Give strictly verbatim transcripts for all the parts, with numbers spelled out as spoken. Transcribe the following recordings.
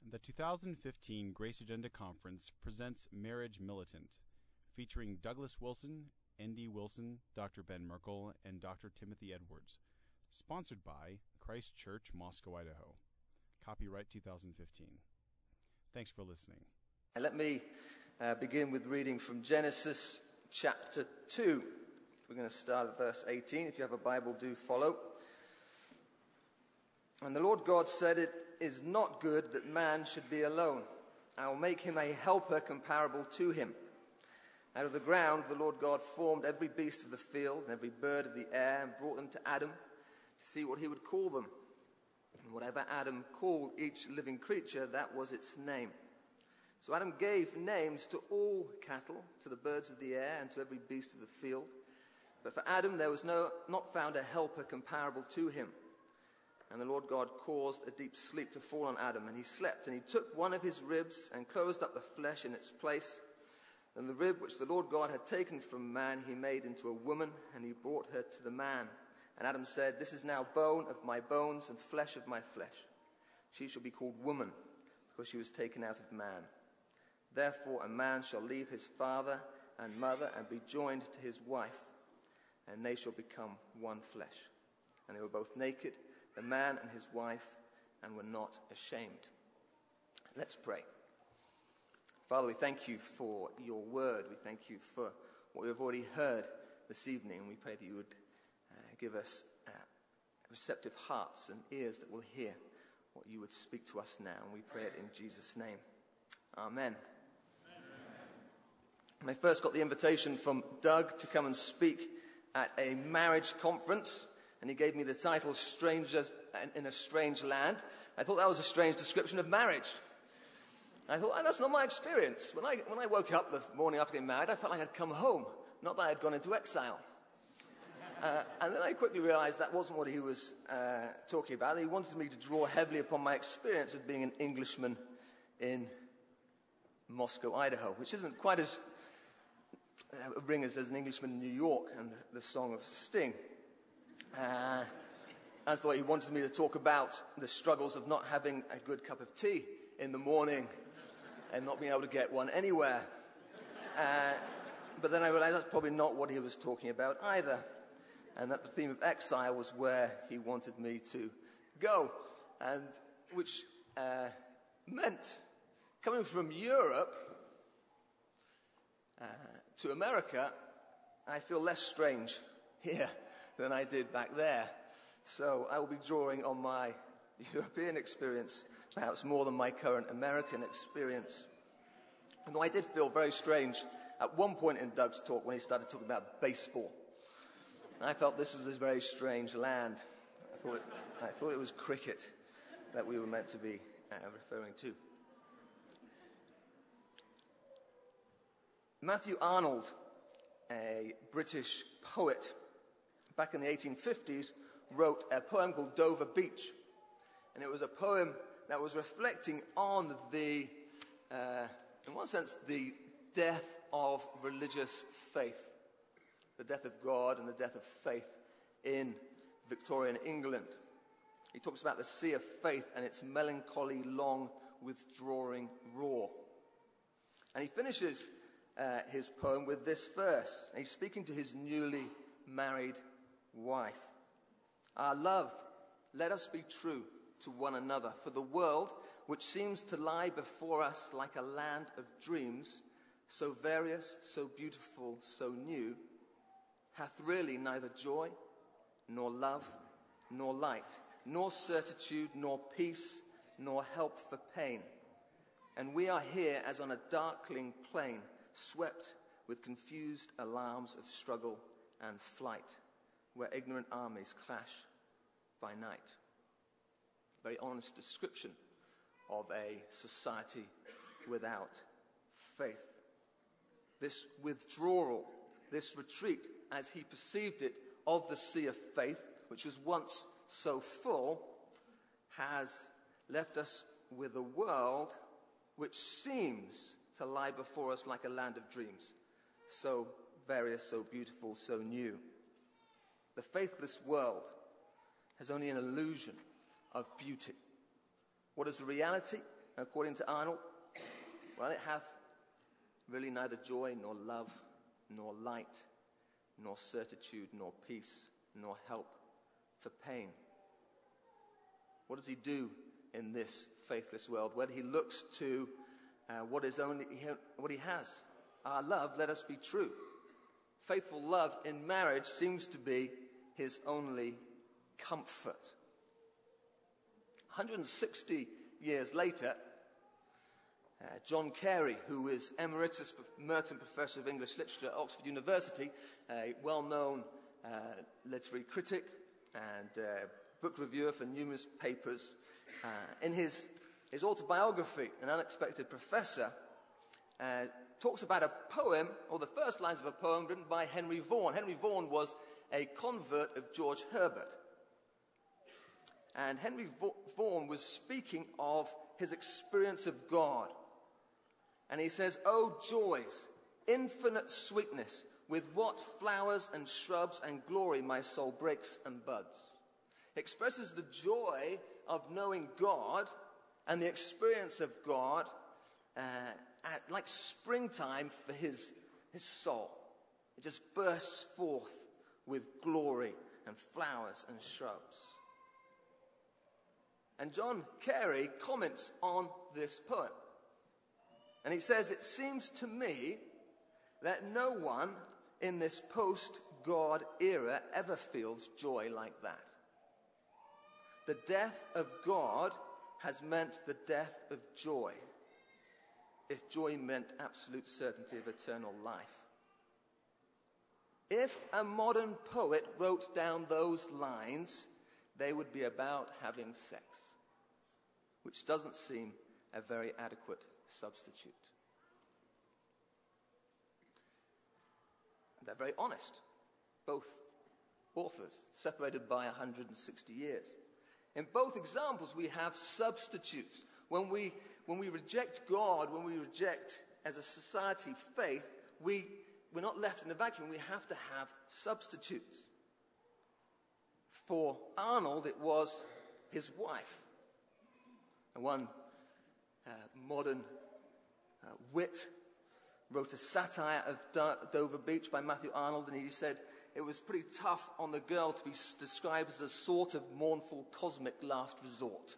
The two thousand fifteen Grace Agenda Conference presents Marriage Militant, featuring Douglas Wilson, Andy Wilson, Doctor Ben Merkel, and Doctor Timothy Edwards. Sponsored by Christ Church, Moscow, Idaho. Copyright two thousand fifteen. Thanks for listening. Let me uh, begin with reading from Genesis chapter two. We're going to start at verse eighteen. If you have a Bible, do follow. And the Lord God said, "It is not good that man should be alone. I will make him a helper comparable to him." Out of the ground the Lord God formed every beast of the field and every bird of the air and brought them to Adam to see what he would call them. And whatever Adam called each living creature, that was its name. So Adam gave names to all cattle, to the birds of the air, and to every beast of the field. But for Adam there was no, not found a helper comparable to him. And the Lord God caused a deep sleep to fall on Adam, and he slept, and he took one of his ribs and closed up the flesh in its place. And the rib which the Lord God had taken from man he made into a woman, and he brought her to the man. And Adam said, "This is now bone of my bones and flesh of my flesh. She shall be called woman, because she was taken out of man. Therefore a man shall leave his father and mother and be joined to his wife, and they shall become one flesh." And they were both naked, the man and his wife, and were not ashamed. Let's pray. Father, we thank you for your word. We thank you for what we've already heard this evening, and we pray that you would uh, give us uh, receptive hearts and ears that will hear what you would speak to us now. And we pray it in Jesus' name. Amen. Amen. When I first got the invitation from Doug to come and speak at a marriage conference, and he gave me the title Strangers in a Strange Land, I thought that was a strange description of marriage. I thought, oh, that's not my experience. When I, when I woke up the morning after getting married, I felt like I'd come home, not that I had gone into exile. Uh, and then I quickly realized that wasn't what he was uh, talking about. He wanted me to draw heavily upon my experience of being an Englishman in Moscow, Idaho, which isn't quite as uh, ringers as an Englishman in New York and the, the Song of Sting. Uh, that's the way he wanted me to talk about the struggles of not having a good cup of tea in the morning and not being able to get one anywhere. Uh, but then I realized that's probably not what he was talking about either, and that the theme of exile was where he wanted me to go, and which uh, meant coming from Europe uh, to America, I feel less strange here than I did back there. So I will be drawing on my European experience, perhaps more than my current American experience. And though I did feel very strange at one point in Doug's talk when he started talking about baseball. I felt this was a very strange land. I thought it, I thought it was cricket that we were meant to be uh, referring to. Matthew Arnold, a British poet, back in the eighteen fifties, wrote a poem called Dover Beach. And it was a poem that was reflecting on the, uh, in one sense, the death of religious faith. The death of God and the death of faith in Victorian England. He talks about the sea of faith and its melancholy, long, withdrawing roar. And he finishes uh, his poem with this verse. He's speaking to his newly married wife. "Our love, let us be true to one another, for the world, which seems to lie before us like a land of dreams, so various, so beautiful, so new, hath really neither joy, nor love, nor light, nor certitude, nor peace, nor help for pain. And we are here as on a darkling plain, swept with confused alarms of struggle and flight, where ignorant armies clash by night." Very honest description of a society without faith. This withdrawal, this retreat, as he perceived it, of the sea of faith, which was once so full, has left us with a world which seems to lie before us like a land of dreams, so various, so beautiful, so new. The faithless world has only an illusion of beauty. What is the reality according to Arnold? Well, it hath really neither joy, nor love, nor light, nor certitude, nor peace, nor help for pain. What does he do in this faithless world? Well, he looks to uh, what is only what he has. Our love, let us be true. Faithful love in marriage seems to be his only comfort. one hundred sixty years later, uh, John Carey, who is Emeritus Merton Professor of English Literature at Oxford University, a well-known uh, literary critic and uh, book reviewer for numerous papers, uh, in his, his autobiography, An Unexpected Professor, uh, talks about a poem, or the first lines of a poem, written by Henry Vaughan. Henry Vaughan was a convert of George Herbert. And Henry Vaughan was speaking of his experience of God. And he says, "Oh joys, infinite sweetness, with what flowers and shrubs and glory my soul breaks and buds." He expresses the joy of knowing God and the experience of God uh, at, like springtime for his, his soul. It just bursts forth with glory and flowers and shrubs. And John Carey comments on this poem. And he says, "It seems to me that no one in this post-God era ever feels joy like that. The death of God has meant the death of joy, if joy meant absolute certainty of eternal life. If a modern poet wrote down those lines, they would be about having sex, which doesn't seem a very adequate substitute." And they're very honest, both authors, separated by one hundred sixty years. In both examples, we have substitutes. When we, when we reject God, when we reject, as a society, faith, we, we're not left in a vacuum. We have to have substitutes. For Arnold, it was his wife. And one uh, modern uh, wit wrote a satire of Do- Dover Beach by Matthew Arnold, and he said it was pretty tough on the girl to be s- described as a sort of mournful cosmic last resort.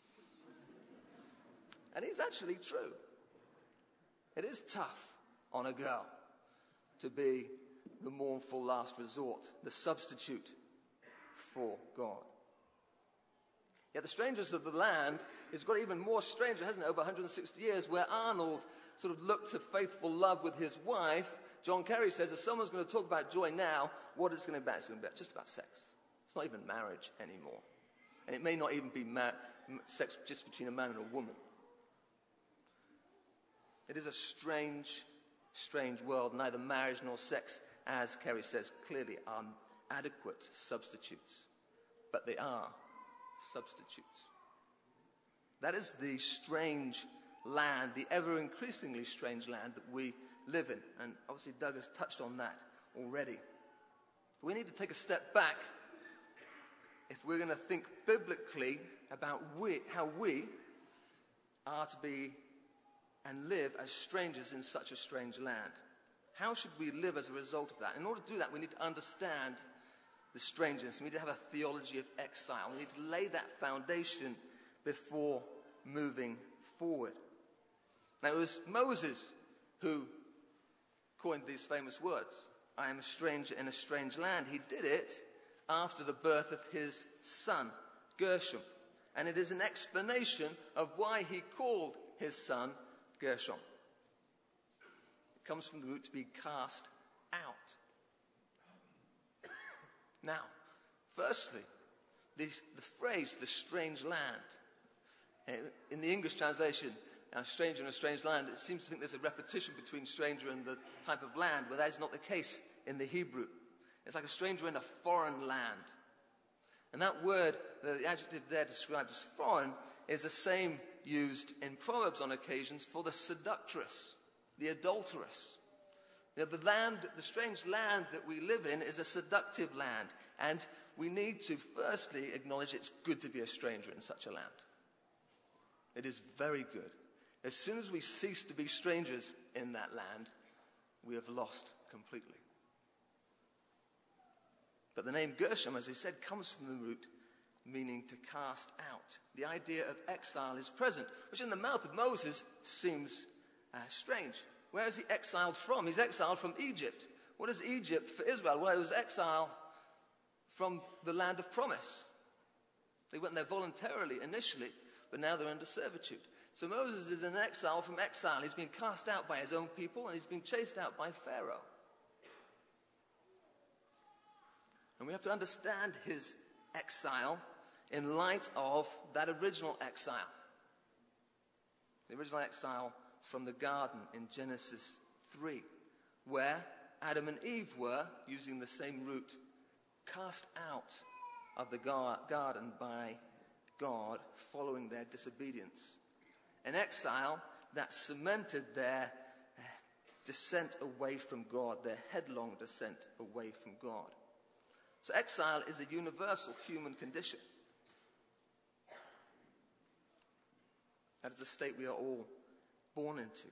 And it's actually true. It is tough on a girl to be the mournful last resort, the substitute for God. Yet The Strangers of the Land has got even more stranger, hasn't it, over one hundred sixty years, where Arnold sort of looked to faithful love with his wife. John Carey says, if someone's going to talk about joy now, what it's going to be about? It's going to be just about sex. It's not even marriage anymore. And it may not even be ma- sex just between a man and a woman. It is a strange, strange world. Neither marriage nor sex, as Carey says, clearly are adequate substitutes. But they are substitutes. That is the strange land, the ever-increasingly strange land that we live in. And obviously Doug has touched on that already. We need to take a step back if we're going to think biblically about we, how we are to be and live as strangers in such a strange land. How should we live as a result of that? In order to do that, we need to understand the strangeness. We need to have a theology of exile. We need to lay that foundation before moving forward. Now, it was Moses who coined these famous words, "I am a stranger in a strange land." He did it after the birth of his son, Gershom. And it is an explanation of why he called his son Gershom. It comes from the root to be cast out. Now, firstly, the, the phrase, the strange land. In the English translation, a stranger in a strange land, it seems to think there's a repetition between stranger and the type of land, but that is not the case in the Hebrew. It's like a stranger in a foreign land. And that word, the adjective there described as foreign, is the same used in Proverbs on occasions for the seductress, the adulteress. You know, the land, the strange land that we live in is a seductive land, and we need to firstly acknowledge it's good to be a stranger in such a land. It is very good. As soon as we cease to be strangers in that land, we have lost completely. But the name Gershom, as I said, comes from the root meaning to cast out. The idea of exile is present, which in the mouth of Moses seems uh, strange. Where is he exiled from? He's exiled from Egypt. What is Egypt for Israel? Well, it was exile from the land of promise. They went there voluntarily initially, but now they're under servitude. So Moses is in exile from exile. He's been cast out by his own people, and he's been chased out by Pharaoh. And we have to understand his exile in light of that original exile. The original exile from the garden in Genesis three, where Adam and Eve were, using the same root, cast out of the gar- garden by God following their disobedience. An exile that cemented their descent away from God, their headlong descent away from God. So exile is a universal human condition. That is a state we are all born into.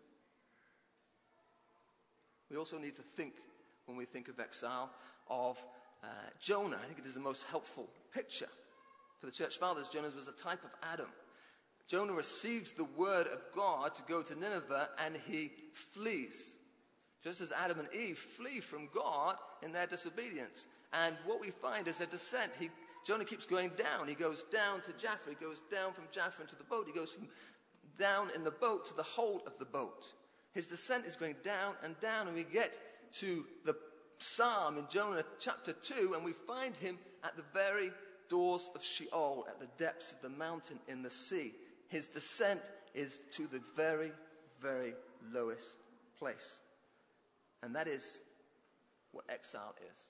We also need to think, when we think of exile, of uh, Jonah. I think it is the most helpful picture for the church fathers. Jonah was a type of Adam. Jonah receives the word of God to go to Nineveh, and he flees. Just as Adam and Eve flee from God in their disobedience. And what we find is a descent. He, Jonah keeps going down. He goes down to Jaffa. He goes down from Jaffa into the boat. He goes from down in the boat to the hold of the boat. His descent is going down and down, and we get to the psalm in Jonah chapter two, and we find him at the very doors of Sheol, at the depths of the mountain in the sea. His descent is to the very, very lowest place. And that is what exile is.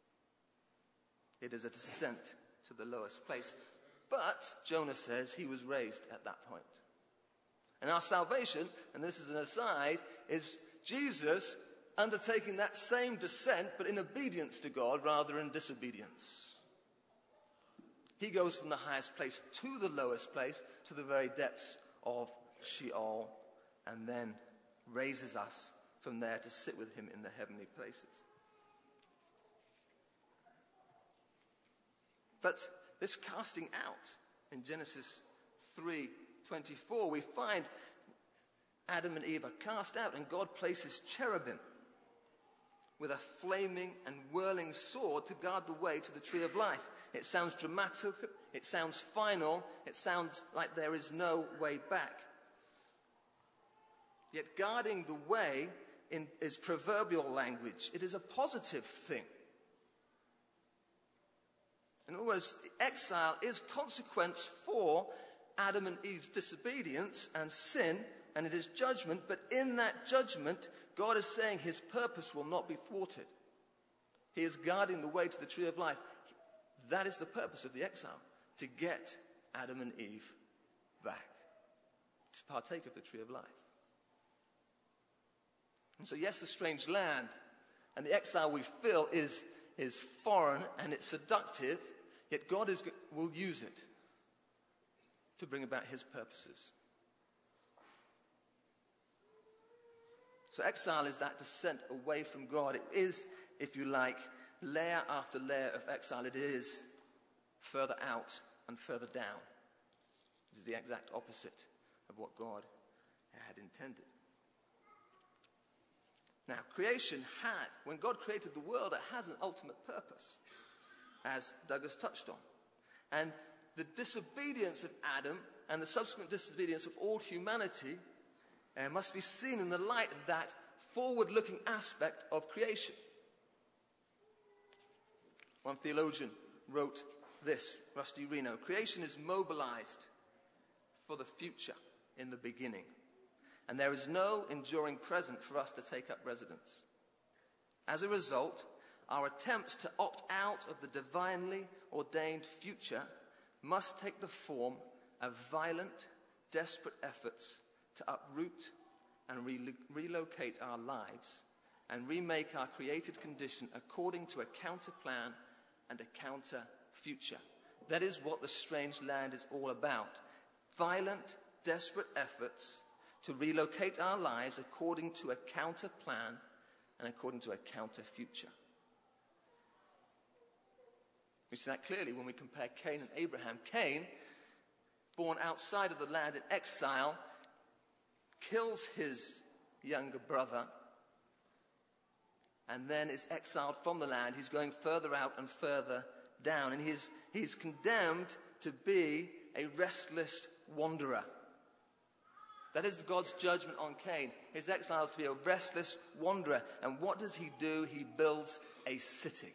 It is a descent to the lowest place. But Jonah says he was raised at that point. And our salvation, and this is an aside, is Jesus undertaking that same descent, but in obedience to God rather than disobedience. He goes from the highest place to the lowest place, to the very depths of Sheol, and then raises us from there to sit with him in the heavenly places. But this casting out in Genesis three twenty-four, we find Adam and Eve are cast out, and God places cherubim with a flaming and whirling sword to guard the way to the tree of life. It sounds dramatic, it sounds final, it sounds like there is no way back. Yet guarding the way in, is proverbial language. It is a positive thing. In other words, exile is consequence for Adam and Eve's disobedience and sin, and it is judgment, but in that judgment, God is saying his purpose will not be thwarted. He is guarding the way to the tree of life. That is the purpose of the exile, to get Adam and Eve back, to partake of the tree of life. And so yes, a strange land, and the exile we feel is, is foreign and it's seductive, yet God is, will use it to bring about his purposes. So exile is that descent away from God. It is, if you like, layer after layer of exile. It is further out and further down. It is the exact opposite of what God had intended. Now, creation had, when God created the world, it has an ultimate purpose, as Douglas touched on. And the disobedience of Adam and the subsequent disobedience of all humanity uh, must be seen in the light of that forward-looking aspect of creation. One theologian wrote this, Rusty Reno: creation is mobilized for the future in the beginning, and there is no enduring present for us to take up residence. As a result, our attempts to opt out of the divinely ordained future must take the form of violent, desperate efforts to uproot and re- relocate our lives and remake our created condition according to a counter plan and a counter future. That is what the strange land is all about. Violent, desperate efforts to relocate our lives according to a counter plan and according to a counter future. We see that clearly when we compare Cain and Abraham. Cain, born outside of the land in exile, kills his younger brother and then is exiled from the land. He's going further out and further down, and he's, he's condemned to be a restless wanderer. That is God's judgment on Cain. His exile is to be a restless wanderer. And what does he do? He builds a city.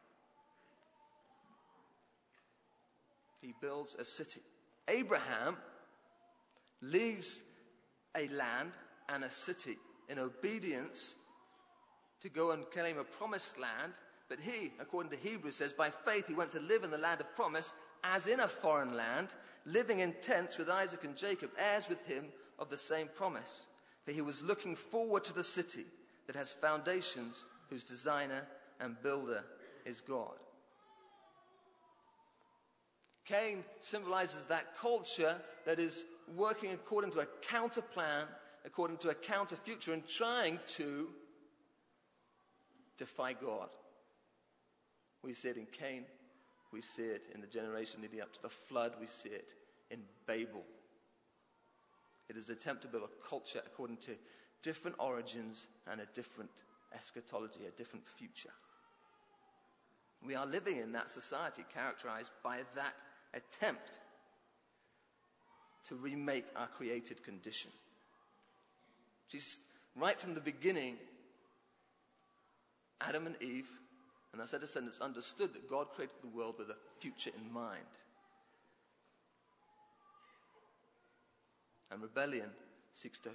He builds a city. Abraham leaves a land and a city in obedience to go and claim a promised land. But he, according to Hebrews, says by faith he went to live in the land of promise as in a foreign land, living in tents with Isaac and Jacob, heirs with him of the same promise. For he was looking forward to the city that has foundations, whose designer and builder is God. Cain symbolizes that culture that is working according to a counter plan, according to a counter future, and trying to defy God. We see it in Cain. We see it in the generation leading up to the flood. We see it in Babel. It is an attempt to build a culture according to different origins and a different eschatology, a different future. We are living in that society characterized by that attempt to remake our created condition. Just right from the beginning, Adam and Eve and their descendants understood that God created the world with a future in mind. And rebellion seeks to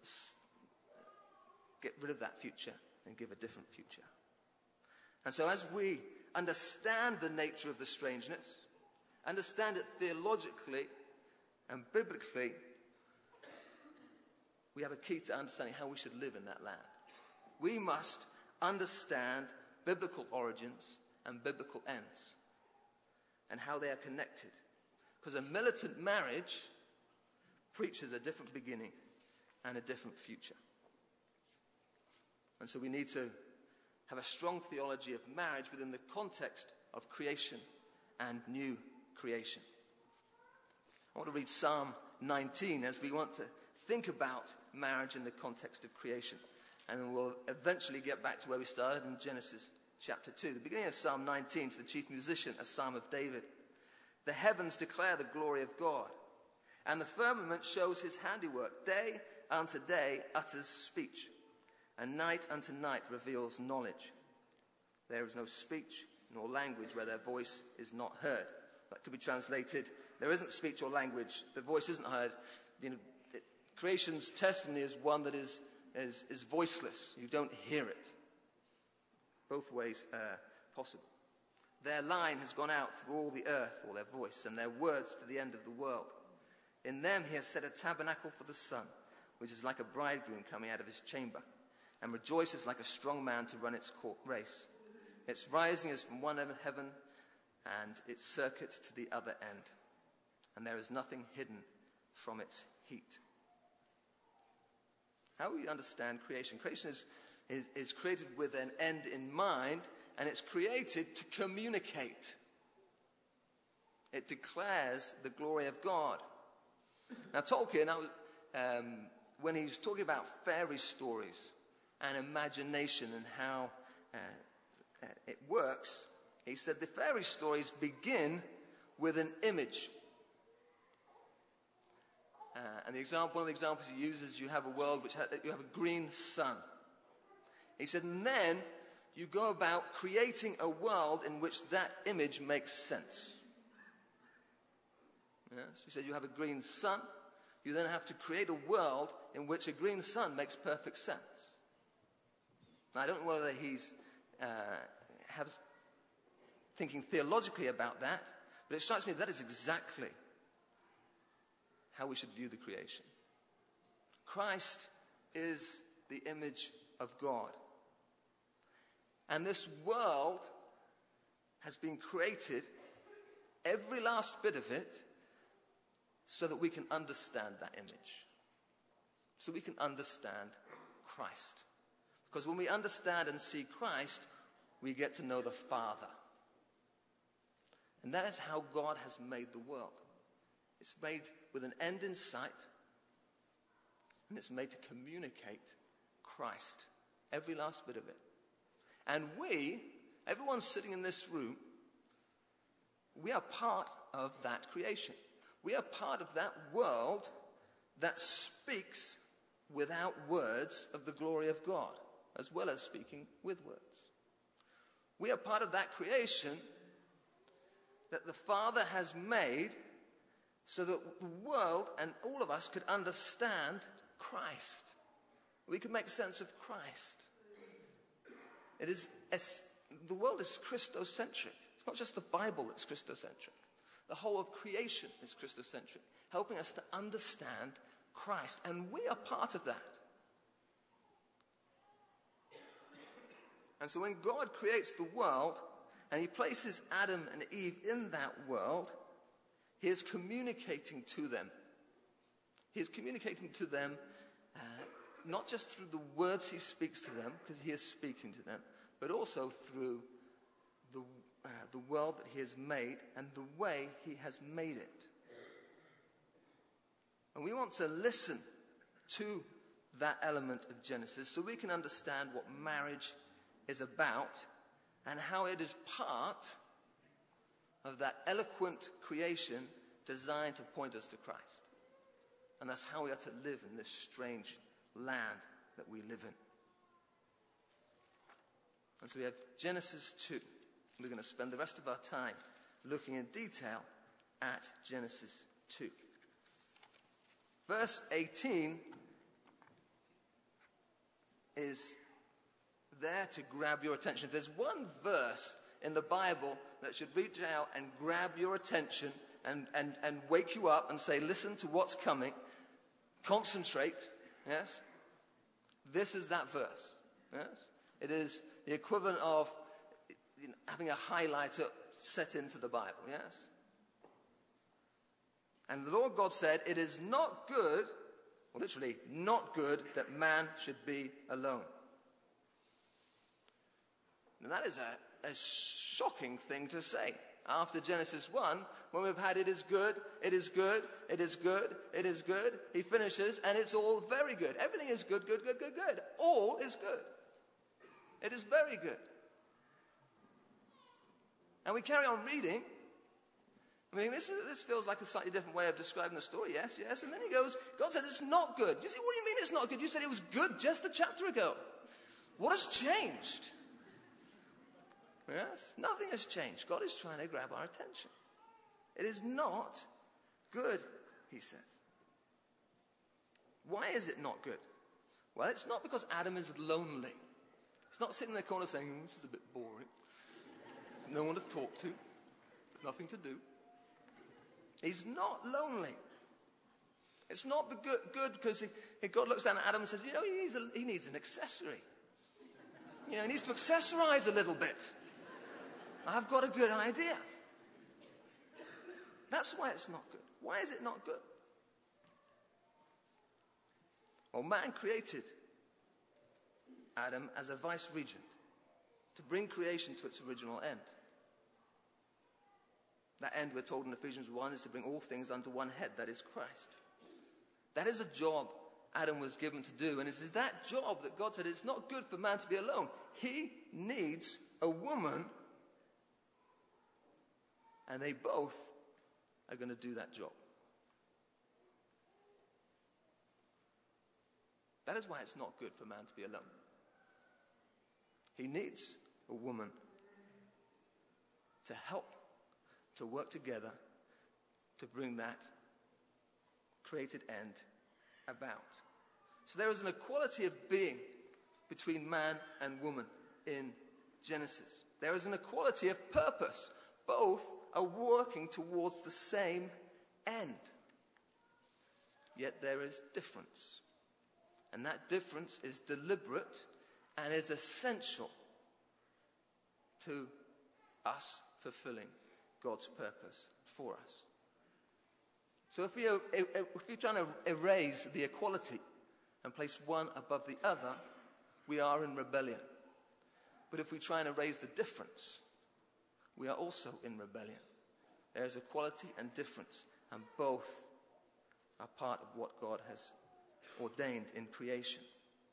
get rid of that future and give a different future. And so as we understand the nature of the strangeness, understand it theologically and biblically, we have a key to understanding how we should live in that land. We must understand biblical origins and biblical ends and how they are connected. Because a militant marriage preaches a different beginning and a different future. And so we need to have a strong theology of marriage within the context of creation and new creation. I want to read Psalm nineteen as we want to think about marriage in the context of creation. And then we'll eventually get back to where we started in Genesis chapter two. The beginning of Psalm nineteen, to the chief musician, a psalm of David. The heavens declare the glory of God, and the firmament shows his handiwork. Day unto day utters speech, and night unto night reveals knowledge. There is no speech nor language where their voice is not heard. That could be translated, there isn't speech or language, the voice isn't heard. You know, it, creation's testimony is one that is, is, is voiceless. You don't hear it. Both ways are possible. Their line has gone out through all the earth, or their voice, and their words to the end of the world. In them he has set a tabernacle for the sun, which is like a bridegroom coming out of his chamber, and rejoices like a strong man to run its court race. Its rising is from one end of heaven, and its circuit to the other end. And there is nothing hidden from its heat. How we understand creation? Creation is, is, is created with an end in mind, and it's created to communicate. It declares the glory of God. Now Tolkien, I was, um, when he was talking about fairy stories and imagination and how uh, uh, it works, he said the fairy stories begin with an image. Uh, and the example, one of the examples he uses, you have a world which ha- you have a green sun. He said, and then you go about creating a world in which that image makes sense. Yeah? So he said you have a green sun. You then have to create a world in which a green sun makes perfect sense. Now, I don't know whether he's uh, has thinking theologically about that, but it strikes me that is exactly how we should view the creation. Christ is the image of God. And this world has been created, every last bit of it, so that we can understand that image, so we can understand Christ. Because when we understand and see Christ, we get to know the Father. And that is how God has made the world. It's made with an end in sight, and it's made to communicate Christ, every last bit of it. And we, everyone sitting in this room, we are part of that creation. We are part of that world that speaks without words of the glory of God, as well as speaking with words. We are part of that creation that the Father has made so that the world and all of us could understand Christ. We could make sense of Christ. It is, the world is Christocentric. It's not just the Bible that's Christocentric. The whole of creation is Christocentric, helping us to understand Christ. And we are part of that. And so when God creates the world and he places Adam and Eve in that world, he is communicating to them. He is communicating to them uh, not just through the words he speaks to them, because he is speaking to them, but also through the, uh, the world that he has made and the way he has made it. And we want to listen to that element of Genesis so we can understand what marriage is about and how it is part of that eloquent creation designed to point us to Christ. And that's how we are to live in this strange land that we live in. And so we have Genesis two. We're going to spend the rest of our time looking in detail at Genesis two. Verse eighteen is there to grab your attention. If there's one verse in the Bible that should reach out and grab your attention and, and, and wake you up and say, listen to what's coming, concentrate, yes? This is that verse, yes? It is the equivalent of you know, having a highlighter set into the Bible, yes? And the Lord God said, it is not good, or literally, not good that man should be alone. And that is a, a shocking thing to say. After Genesis one, when we've had it is good, it is good, it is good, it is good, he finishes, and it's all very good. Everything is good, good, good, good, good. All is good. It is very good. And we carry on reading. I mean, this, is, this feels like a slightly different way of describing the story, yes, yes. And then he goes, God said it's not good. You say, what do you mean it's not good? You said it was good just a chapter ago. What has changed? Yes, nothing has changed. God is trying to grab our attention. It is not good, he says. Why is it not good? Well, it's not because Adam is lonely. He's not sitting in the corner saying, oh, this is a bit boring. No one to talk to. Nothing to do. He's not lonely. It's not good because God looks down at Adam and says, you know, he needs, a, he needs an accessory. You know, he needs to accessorize a little bit. I've got a good idea. That's why it's not good. Why is it not good? Well, man created Adam as a vice-regent to bring creation to its original end. That end, we're told in Ephesians one, is to bring all things under one head, that is Christ. That is a job Adam was given to do, and it is that job that God said it's not good for man to be alone. He needs a woman, and they both are going to do that job. That is why it's not good for man to be alone. He needs a woman to help, to work together, to bring that created end about. So there is an equality of being between man and woman in Genesis. There is an equality of purpose. Both are working towards the same end. Yet there is difference. And that difference is deliberate and is essential to us fulfilling God's purpose for us. So if, we, if we're trying to erase the equality and place one above the other, we are in rebellion. But if we try and erase the difference, we are also in rebellion. There is equality and difference, and both are part of what God has ordained in creation.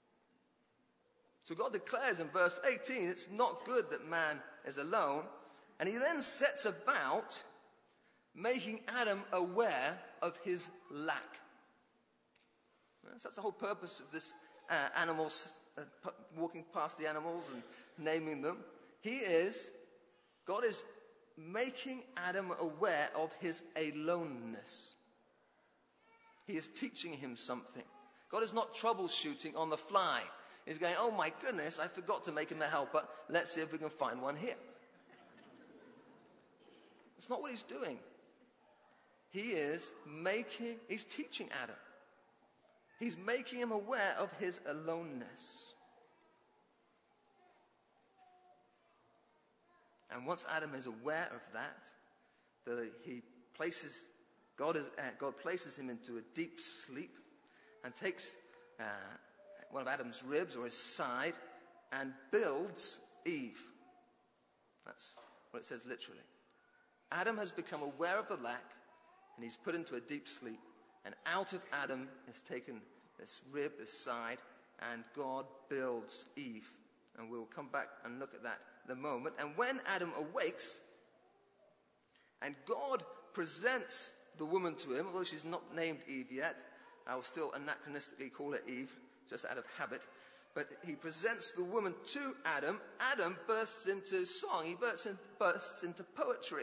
So God declares in verse eighteen, it's not good that man is alone, and he then sets about making Adam aware of his lack. That's the whole purpose of this uh, animals, uh, p- walking past the animals and naming them. He is, God is making Adam aware of his aloneness. He is teaching him something. God is not troubleshooting on the fly. He's going, oh my goodness, I forgot to make him a helper. Let's see if we can find one here. That's not what he's doing. He is making, he's teaching Adam. He's making him aware of his aloneness. And once Adam is aware of that, that he places, God, is, uh, God places him into a deep sleep and takes uh, one of Adam's ribs or his side and builds Eve. That's what it says literally. Adam has become aware of the lack, and he's put into a deep sleep. And out of Adam is taken this rib, this side, and God builds Eve. And we'll come back and look at that in a moment. And when Adam awakes, and God presents the woman to him, although she's not named Eve yet, I will still anachronistically call her Eve, just out of habit. But he presents the woman to Adam. Adam bursts into song. He bursts, in, bursts into poetry.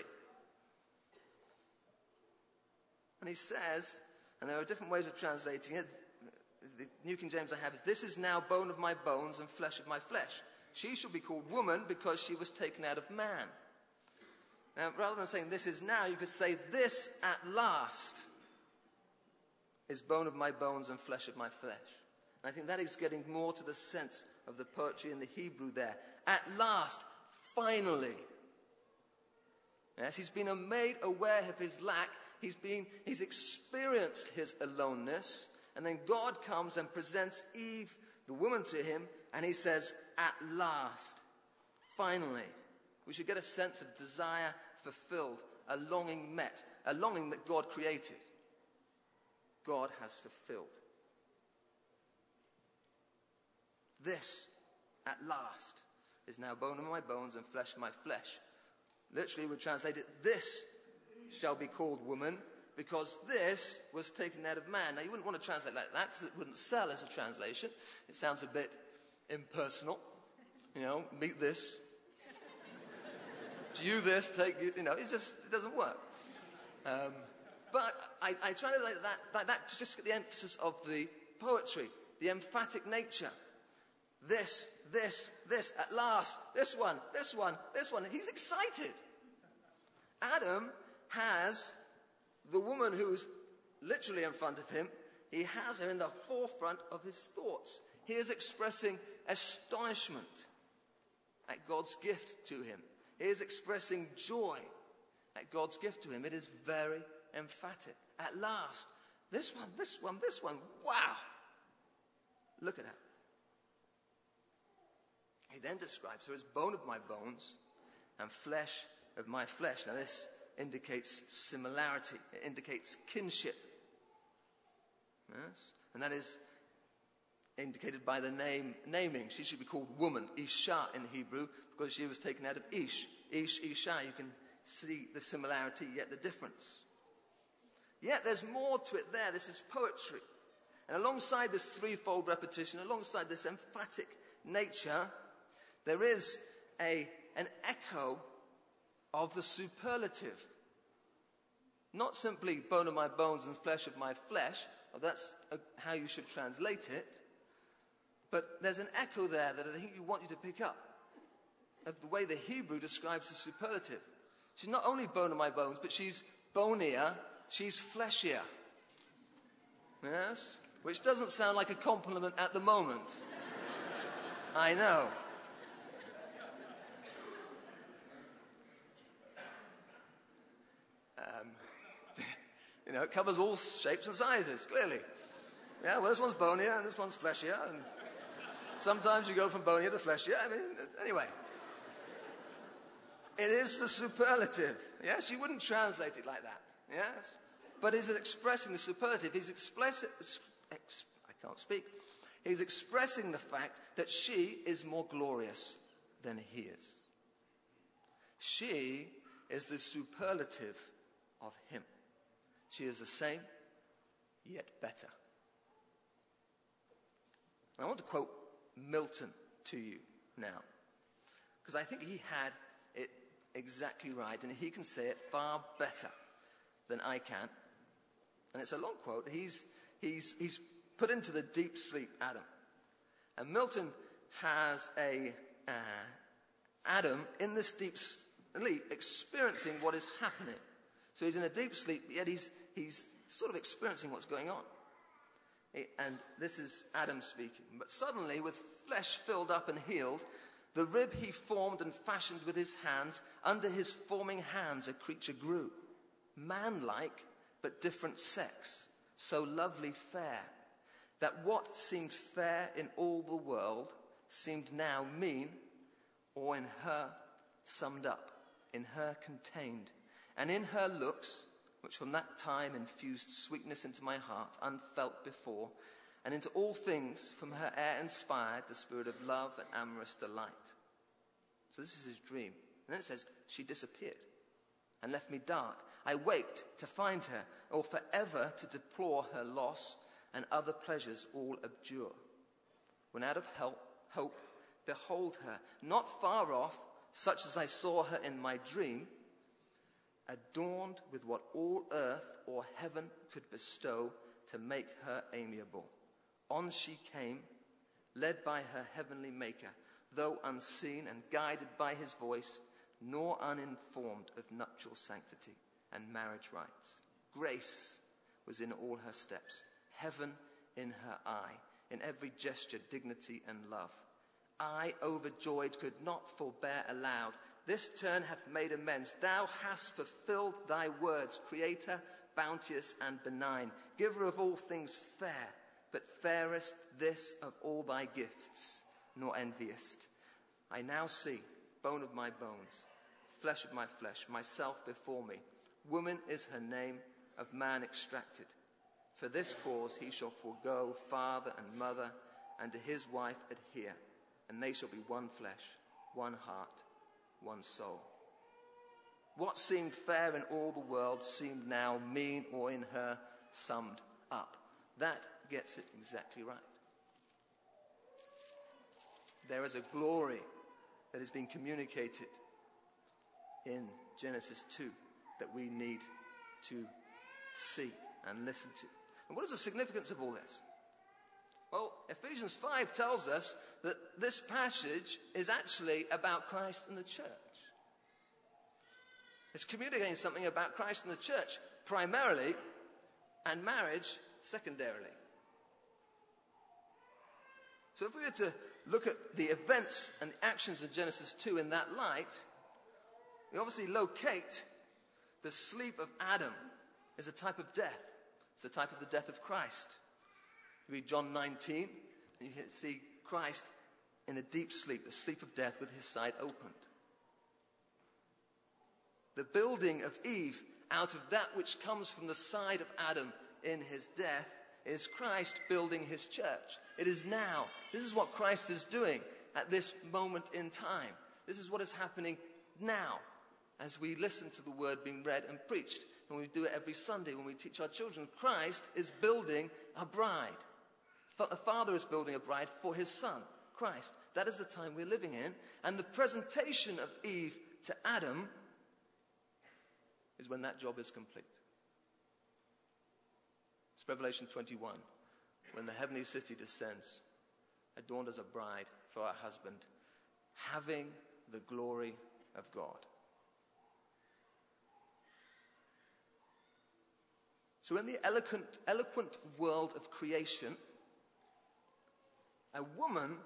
And he says, and there are different ways of translating it. The New King James I have is, this is now bone of my bones and flesh of my flesh. She shall be called woman because she was taken out of man. Now, rather than saying this is now, you could say this at last is bone of my bones and flesh of my flesh. And I think that is getting more to the sense of the poetry in the Hebrew there. At last, finally. Yes, he's been made aware of his lack. He's been, he's experienced his aloneness. And then God comes and presents Eve, the woman, to him. And he says, at last, finally. We should get a sense of desire fulfilled, a longing met, a longing that God created. God has fulfilled. This, at last, is now bone of my bones and flesh of my flesh. Literally, we translate it, this shall be called woman, because this was taken out of man. Now, you wouldn't want to translate like that, because it wouldn't sell as a translation. It sounds a bit impersonal. You know, meet this. Do you this, take you, you know, it just it doesn't work. Um, but I, I try to like that, like that to just get the emphasis of the poetry, the emphatic nature. This, this, this, at last, this one, this one, this one. He's excited. Adam has the woman who's literally in front of him. He has her in the forefront of his thoughts. He is expressing astonishment at God's gift to him. He is expressing joy at God's gift to him. It is very emphatic. At last, this one, this one, this one. Wow! Look at that. He then describes her as bone of my bones and flesh of my flesh. Now this indicates similarity. It indicates kinship. Yes? And that is indicated by the name naming. She should be called woman, Isha in Hebrew, because she was taken out of Ish. Ish, Isha, you can see the similarity, yet the difference. Yet there's more to it there. This is poetry. And alongside this threefold repetition, alongside this emphatic nature, there is a, an echo of the superlative. Not simply bone of my bones and flesh of my flesh, or that's a, how you should translate it, but there's an echo there that I think you want you to pick up of the way the Hebrew describes the superlative. She's not only bone of my bones, but she's bonier, she's fleshier. Yes? Which doesn't sound like a compliment at the moment. I know. Um, you You know, it covers all shapes and sizes, clearly. Yeah, well, this one's bonier and this one's fleshier. And sometimes you go from bonier to fleshier. I mean, anyway. It is the superlative. Yes, you wouldn't translate it like that. Yes? But he's expressing the superlative. He's expressing, ex, I can't speak. He's expressing the fact that she is more glorious than he is. She is the superlative of him. She is the same, yet better. I want to quote Milton to you now, because I think he had it exactly right, and he can say it far better than I can. And it's a long quote. He's, he's, he's put into the deep sleep Adam. And Milton has a uh, Adam in this deep sleep experiencing what is happening. So he's in a deep sleep, yet he's, he's sort of experiencing what's going on. And this is Adam speaking. But suddenly, with flesh filled up and healed, the rib he formed and fashioned with his hands, under his forming hands a creature grew, man-like, but different sex, so lovely fair, that what seemed fair in all the world seemed now mean, or in her summed up, in her contained, and in her looks, which from that time infused sweetness into my heart, unfelt before, and into all things from her air inspired the spirit of love and amorous delight. So this is his dream. And then it says, she disappeared and left me dark. I waked to find her, or forever to deplore her loss, and other pleasures all abjure. When out of help, hope, behold her, not far off, such as I saw her in my dream, adorned with what all earth or heaven could bestow to make her amiable. On she came, led by her heavenly maker, though unseen and guided by his voice, nor uninformed of nuptial sanctity and marriage rites. Grace was in all her steps, heaven in her eye, in every gesture dignity and love. I, overjoyed, could not forbear aloud. This turn hath made amends. Thou hast fulfilled thy words, Creator, bounteous and benign, giver of all things fair, but fairest this of all thy gifts, nor enviest. I now see, bone of my bones, flesh of my flesh, myself before me. Woman is her name, of man extracted. For this cause he shall forego father and mother, and to his wife adhere, and they shall be one flesh, one heart, one soul. What seemed fair in all the world seemed now mean, or in her summed up. That gets it exactly right. There is a glory that is being communicated in Genesis two that we need to see and listen to. And what is the significance of all this? Well, Ephesians five tells us that this passage is actually about Christ and the church. It's communicating something about Christ and the church primarily, and marriage secondarily. So if we were to look at the events and the actions of Genesis two in that light, we obviously locate the sleep of Adam as a type of death. It's a type of the death of Christ. You read John nineteen, and you see Christ in a deep sleep, the sleep of death with his side opened. The building of Eve out of that which comes from the side of Adam in his death is Christ building his church. It is now. This is what Christ is doing at this moment in time. This is what is happening now as we listen to the word being read and preached. And we do it every Sunday when we teach our children. Christ is building a bride. The Father is building a bride for his Son, Christ. That is the time we're living in. And the presentation of Eve to Adam is when that job is complete. It's Revelation twenty-one, when the heavenly city descends, adorned as a bride for her husband, having the glory of God. So in the eloquent, eloquent world of creation, a woman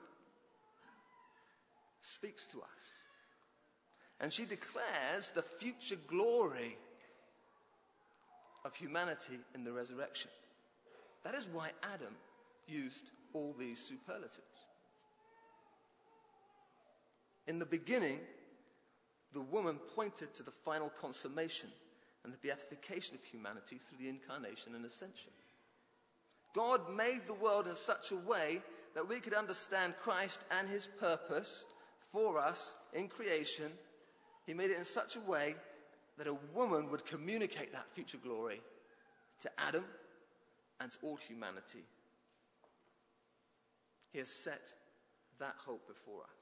speaks to us. And she declares the future glory of humanity in the resurrection. That is why Adam used all these superlatives. In the beginning, the woman pointed to the final consummation and the beatification of humanity through the incarnation and ascension. God made the world in such a way that we could understand Christ and his purpose for us in creation. He made it in such a way that a woman would communicate that future glory to Adam and to all humanity. He has set that hope before us.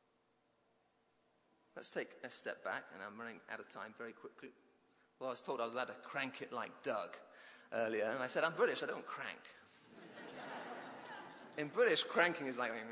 Let's take a step back, and I'm running out of time very quickly. Well, I was told I was allowed to crank it like Doug earlier, and I said, I'm British, I don't crank. In British, cranking is like...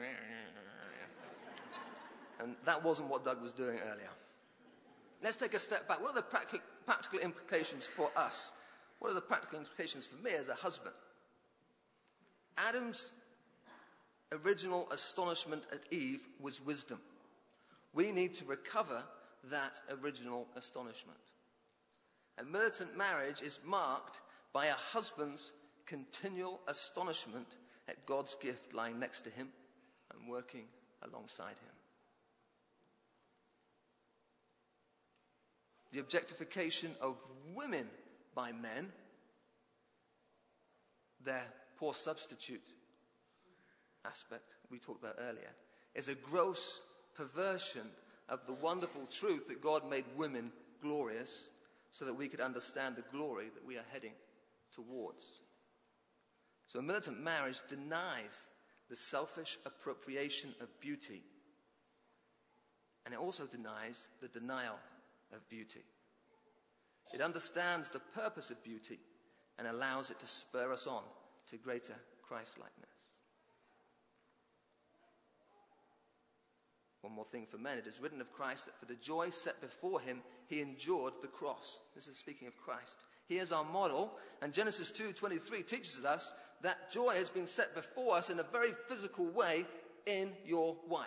And that wasn't what Doug was doing earlier. Let's take a step back. What are the practical, practical implications for us? What are the practical implications for me as a husband? Adam's original astonishment at Eve was wisdom. We need to recover that original astonishment. A militant marriage is marked by a husband's continual astonishment at God's gift lying next to him and working alongside him. The objectification of women by men, their poor substitute aspect we talked about earlier, is a gross perversion of the wonderful truth that God made women glorious so that we could understand the glory that we are heading towards. So a militant marriage denies the selfish appropriation of beauty, and it also denies the denial of beauty. It understands the purpose of beauty and allows it to spur us on to greater Christ-likeness. One more thing for men. It is written of Christ that for the joy set before him, he endured the cross. This is speaking of Christ. He is our model, and Genesis two twenty-three teaches us that joy has been set before us in a very physical way in your wife.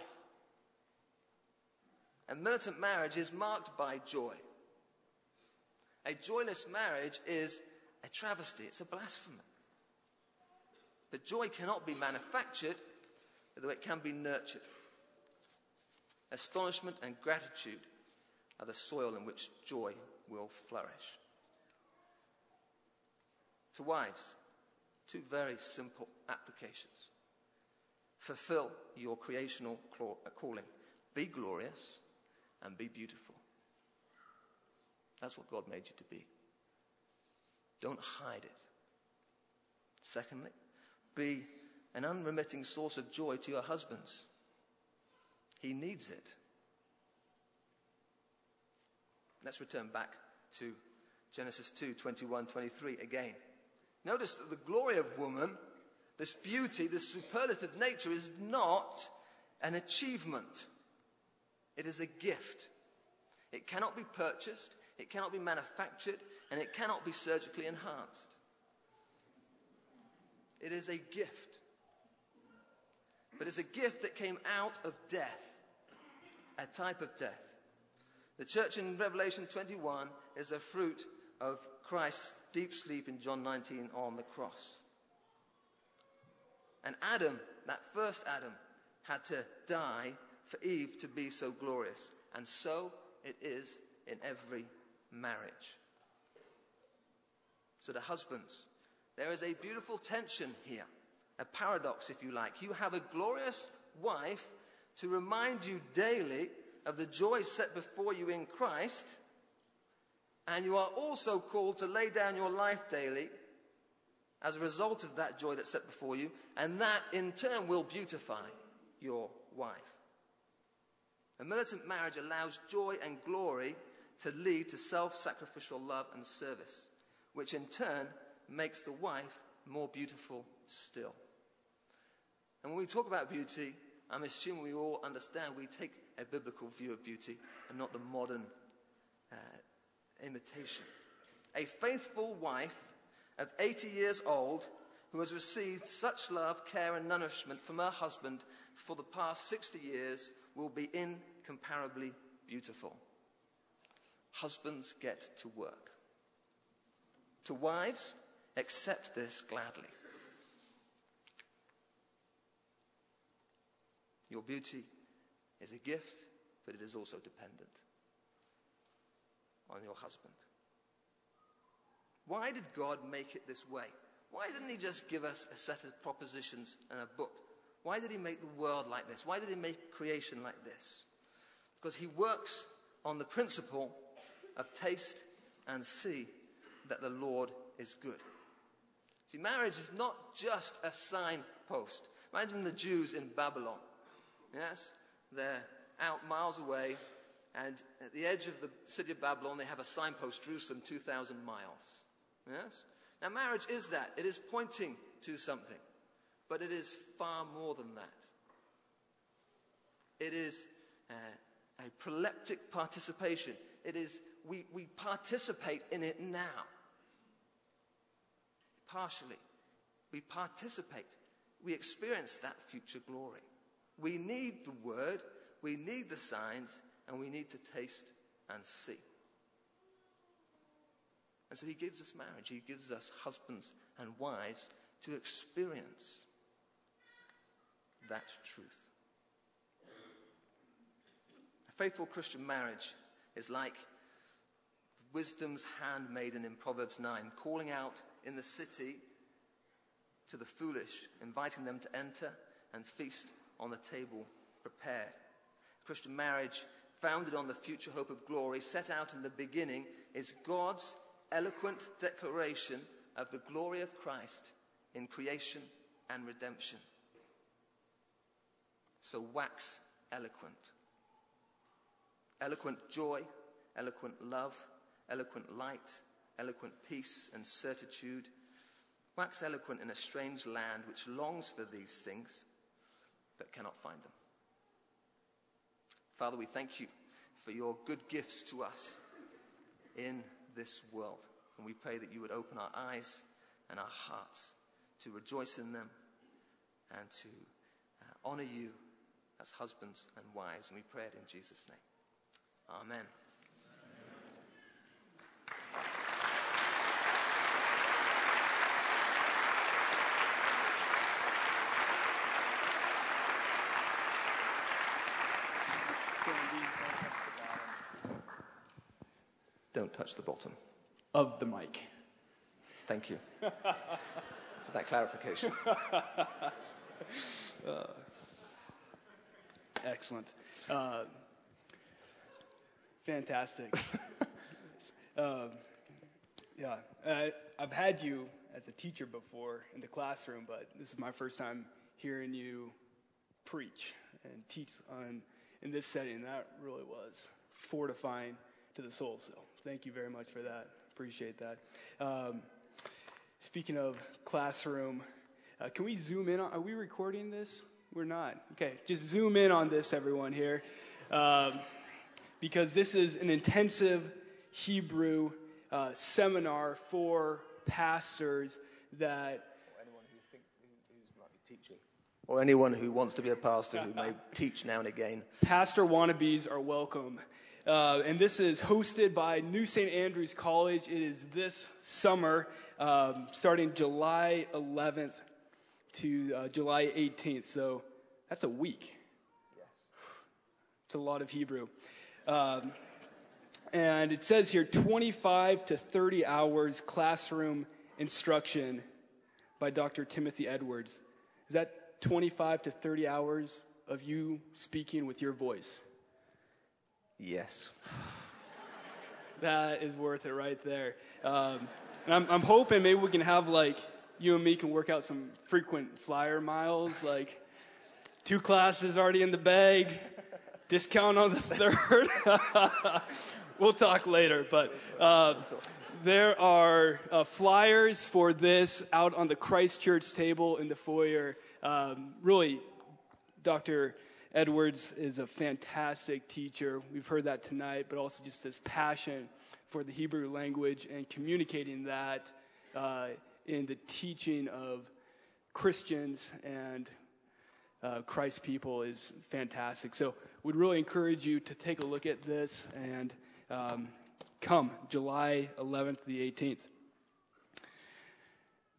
A militant marriage is marked by joy. A joyless marriage is a travesty. It's a blasphemy. But joy cannot be manufactured, though it can be nurtured. Astonishment and gratitude are the soil in which joy will flourish. To wives, two very simple applications. Fulfill your creational calling. Be glorious and be beautiful. That's what God made you to be. Don't hide it. Secondly, be an unremitting source of joy to your husbands. He needs it. Let's return back to Genesis two twenty-one to twenty-three again. Notice that the glory of woman, this beauty, this superlative nature, is not an achievement. It is a gift. It cannot be purchased, it cannot be manufactured, and it cannot be surgically enhanced. It is a gift. But it's a gift that came out of death, a type of death. The church in Revelation twenty-one is a fruit of Christ's deep sleep in John nineteen on the cross. And Adam, that first Adam, had to die for Eve to be so glorious. And so it is in every marriage. So the husbands, there is a beautiful tension here, a paradox if you like. You have a glorious wife to remind you daily of the joy set before you in Christ, and you are also called to lay down your life daily as a result of that joy that's set before you, and that in turn will beautify your wife. A militant marriage allows joy and glory to lead to self-sacrificial love and service, which in turn makes the wife more beautiful still. And when we talk about beauty, I'm assuming we all understand we take a biblical view of beauty and not the modern uh, imitation. A faithful wife of eighty years old who has received such love, care and nourishment from her husband for the past sixty years will be incomparably beautiful. Husbands, get to work. To wives, accept this gladly. Your beauty is a gift, but it is also dependent on your husband. Why did God make it this way? Why didn't he just give us a set of propositions and a book? Why did he make the world like this? Why did he make creation like this? Because he works on the principle of taste and see that the Lord is good. See, marriage is not just a signpost. Imagine the Jews in Babylon. Yes? They're out miles away, and at the edge of the city of Babylon, they have a signpost, Jerusalem, two thousand miles. Yes? Now, marriage is that. It is pointing to something. But it is far more than that. It is uh, a proleptic participation. It is, we, we participate in it now. Partially. We participate. We experience that future glory. We need the word, we need the signs, and we need to taste and see. And so he gives us marriage. He gives us husbands and wives to experience that truth. A faithful Christian marriage is like wisdom's handmaiden in Proverbs nine, calling out in the city to the foolish, inviting them to enter and feast on the table prepared. Christian marriage, founded on the future hope of glory, set out in the beginning, is God's eloquent declaration of the glory of Christ in creation and redemption. So wax eloquent. Eloquent joy, eloquent love, eloquent light, eloquent peace and certitude. Wax eloquent in a strange land which longs for these things but cannot find them. Father, we thank you for your good gifts to us in this world. And we pray that you would open our eyes and our hearts to rejoice in them and to uh, honor you as husbands and wives. And we pray it in Jesus' name. Amen. Don't touch the bottom of the mic. Thank you for that clarification. uh, excellent. Uh, fantastic. uh, yeah, uh, I've had you as a teacher before in the classroom, but this is my first time hearing you preach and teach on in this setting. That really was fortifying to the soul. So thank you very much for that. Appreciate that. Um, speaking of classroom, uh, can we zoom in on, are we recording this? We're not. Okay, just zoom in on this, everyone here. Um, because this is an intensive Hebrew uh, seminar for pastors that... Or anyone who think, who might be teaching. Or anyone who wants to be a pastor who may teach now and again. Pastor wannabes are welcome. Uh, and this is hosted by New Saint Andrews College. It is this summer, um, starting July eleventh to uh, July eighteenth. So that's a week. Yes. It's a lot of Hebrew. Um, and it says here twenty-five to thirty hours classroom instruction by Doctor Timothy Edwards. Is that twenty-five to thirty hours of you speaking with your voice? Yes. That is worth it right there. Um, and I'm, I'm hoping maybe we can have, like, you and me can work out some frequent flyer miles, like two classes already in the bag, discount on the third. We'll talk later, but uh, there are uh, flyers for this out on the Christ Church table in the foyer. Um, really, Doctor Edwards is a fantastic teacher. We've heard that tonight, but also just this passion for the Hebrew language and communicating that uh, in the teaching of Christians and uh, Christ's people is fantastic. So we'd really encourage you to take a look at this and um, come July eleventh to the eighteenth.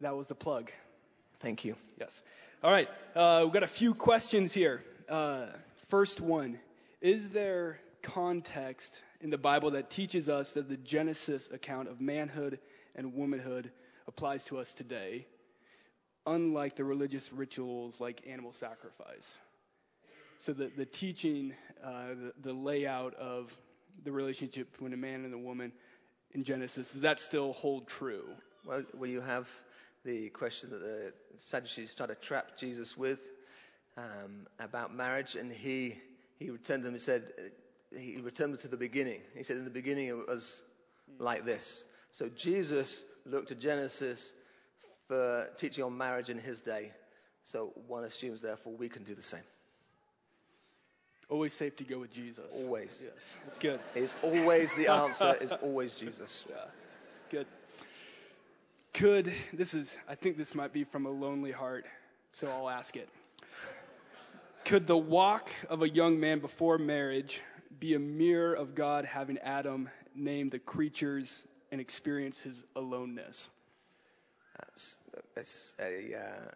that was the plug. Thank you. Yes. All right. Uh, we've got a few questions here. Uh, first one, is there context in the Bible that teaches us that the Genesis account of manhood and womanhood applies to us today, unlike the religious rituals like animal sacrifice? So the, the teaching, uh, the, the layout of the relationship between a man and a woman in Genesis, does that still hold true? Well, well you have the question that the Sadducees tried to trap Jesus with um, about marriage, and he he returned them and said, he returned them to the beginning. He said, in the beginning it was like this. So Jesus looked to Genesis for teaching on marriage in his day. So one assumes, therefore, we can do the same. Always safe to go with Jesus. Always. Yes, that's good. It's always the answer is always Jesus. Yeah, good. Could, this is, I think this might be from a lonely heart, so I'll ask it. Could the walk of a young man before marriage be a mirror of God having Adam name the creatures and experience his aloneness? That's, that's a, uh,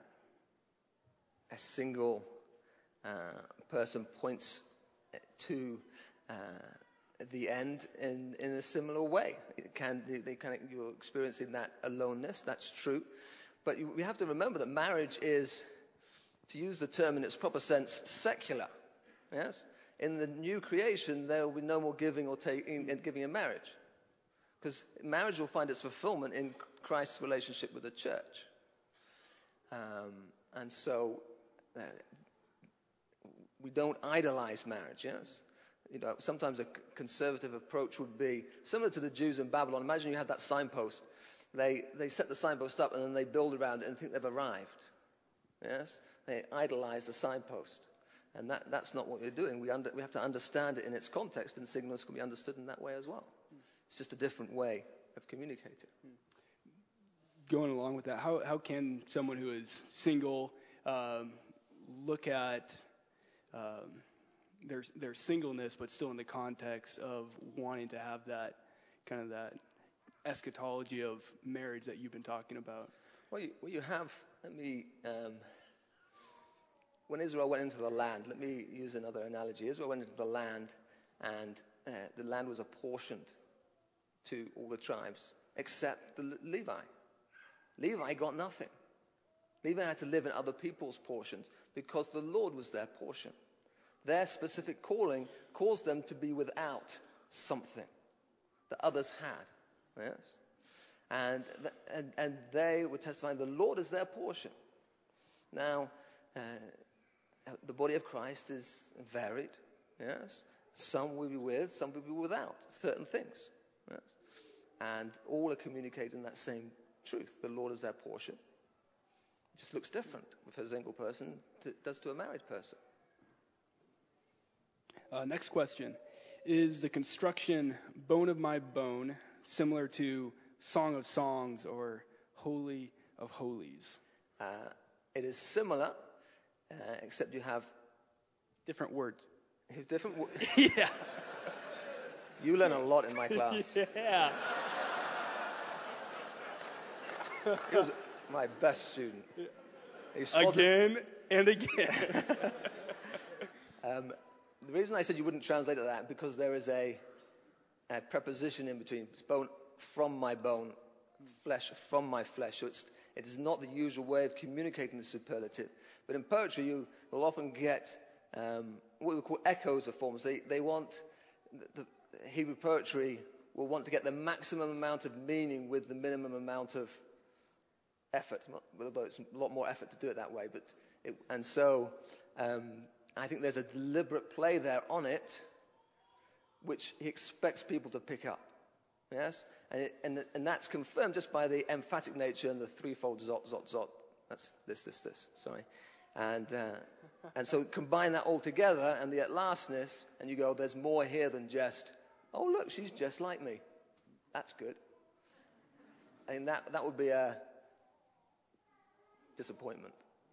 a single uh, person points to uh, the end in, in a similar way. It can, they, they kind of, you're experiencing that aloneness, that's true. But you, we have to remember that marriage is, to use the term in its proper sense, secular. Yes? In the new creation, there will be no more giving or taking and giving in marriage. Because marriage will find its fulfillment in Christ's relationship with the church. Um, and so uh, we don't idolize marriage, yes? You know, sometimes a conservative approach would be similar to the Jews in Babylon. Imagine you had that signpost. They, they set the signpost up and then they build around it and think they've arrived. Yes? They idolize the signpost. And that, that's not what we're doing. We, under, we have to understand it in its context, and signals can be understood in that way as well. It's just a different way of communicating. Going along with that, how, how can someone who is single um, look at um, their, their singleness, but still in the context of wanting to have that kind of that eschatology of marriage that you've been talking about? Well, you, well, you have, let me... Um, When Israel went into the land, let me use another analogy. Israel went into the land, and uh, the land was apportioned to all the tribes, except the Le- Levi. Levi got nothing. Levi had to live in other people's portions because the Lord was their portion. Their specific calling caused them to be without something that others had. Yes? And, th- and, and they were testifying the Lord is their portion. Now, uh, the body of Christ is varied, yes. Some will be with, some will be without certain things, yes. And all are communicating that same truth. The Lord is their portion. It just looks different if a single person to, does to a married person. Uh, next question. Is the construction Bone of My Bone similar to Song of Songs or Holy of Holies? Uh, it is similar. Uh, except you have different words. You have different words. Yeah. You learn a lot in my class. Yeah. He was my best student. He again and again. um, the reason I said you wouldn't translate that because there is a, a preposition in between. It's bone from my bone, flesh from my flesh. So it's it is not the usual way of communicating the superlative. But in poetry, you will often get um, what we call echoes of forms. They, they want, the, the Hebrew poetry will want to get the maximum amount of meaning with the minimum amount of effort. Although it's a lot more effort to do it that way. But it, and so um, I think there's a deliberate play there on it, which he expects people to pick up. Yes? And, it, and, and that's confirmed just by the emphatic nature and the threefold zot, zot, zot. That's this, this, this. Sorry. And uh, and so combine that all together and the at lastness, and you go, there's more here than just, oh, look, she's just like me. That's good. I mean, that, that would be a disappointment.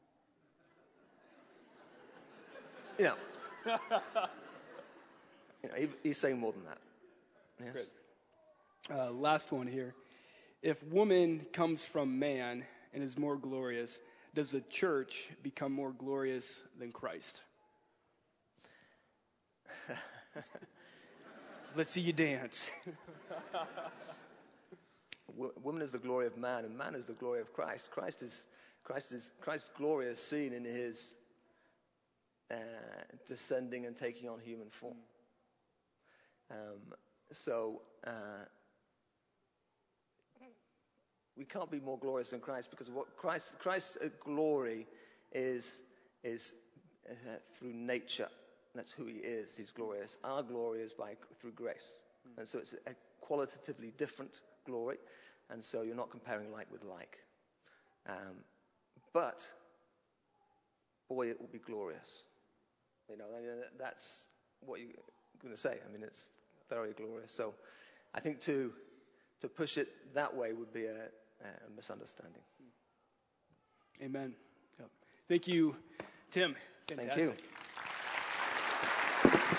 You know, you know he, he's saying more than that. Yes. Uh, last one here. If woman comes from man and is more glorious, does the church become more glorious than Christ? Let's see you dance. W- woman is the glory of man, and man is the glory of Christ. Christ is Christ is Christ's glory is seen in his uh, descending and taking on human form. Um, so uh, we can't be more glorious than Christ, because what Christ Christ's uh, glory is is uh, through nature. That's who he is. He's glorious. Our glory is by through grace, mm. and so it's a qualitatively different glory, and so you're not comparing like with like. Um, but boy, it will be glorious. You know, I mean, that's what you're going to say. I mean, it's very glorious. So, I think to to push it that way would be a, a misunderstanding. Amen. Yep. Thank you, Tim. Fantastic. Thank you.